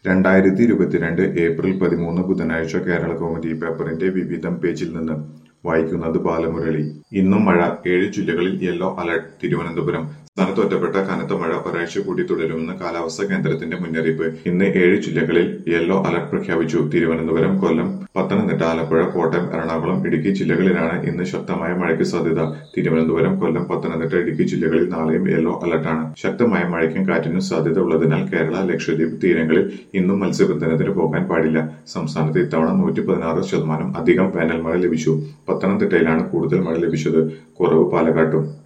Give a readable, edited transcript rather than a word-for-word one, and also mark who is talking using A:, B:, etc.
A: 2022 April 13 ബുധനാഴ്ച കേരള കൗമുദി പേപ്പറിന്റെ വിവിധം പേജിൽ നിന്ന് വായിക്കുന്നത് ബാലമുരളി. ഇന്നും മഴ, 7 ജില്ലകളിൽ യെല്ലോ അലർട്ട്. തിരുവനന്തപുരം സംസ്ഥാനത്ത് ഒറ്റപ്പെട്ട കനത്ത മഴ ഒരാഴ്ച കൂടി തുടരുമെന്ന് കാലാവസ്ഥാ കേന്ദ്രത്തിന്റെ മുന്നറിയിപ്പ്. ഇന്ന് 7 ജില്ലകളിൽ യെല്ലോ അലർട്ട് പ്രഖ്യാപിച്ചു. തിരുവനന്തപുരം, കൊല്ലം, പത്തനംതിട്ട, ആലപ്പുഴ, കോട്ടയം, എറണാകുളം, ഇടുക്കി ജില്ലകളിലാണ് ഇന്ന് ശക്തമായ മഴയ്ക്ക് സാധ്യത. തിരുവനന്തപുരം, കൊല്ലം, പത്തനംതിട്ട, ഇടുക്കി ജില്ലകളിൽ നാളെയും യെല്ലോ അലർട്ടാണ്. ശക്തമായ മഴയ്ക്കും കാറ്റിനും സാധ്യത ഉള്ളതിനാൽ കേരള, ലക്ഷദ്വീപ് തീരങ്ങളിൽ ഇന്നും മത്സ്യബന്ധനത്തിന് പോകാൻ പാടില്ല. സംസ്ഥാനത്ത് ഇത്തവണ 116% അധികം വേനൽമഴ ലഭിച്ചു. പത്തനംതിട്ടയിലാണ് കൂടുതൽ മഴ ലഭിച്ചത്, കുറവ് പാലക്കാട്ടും.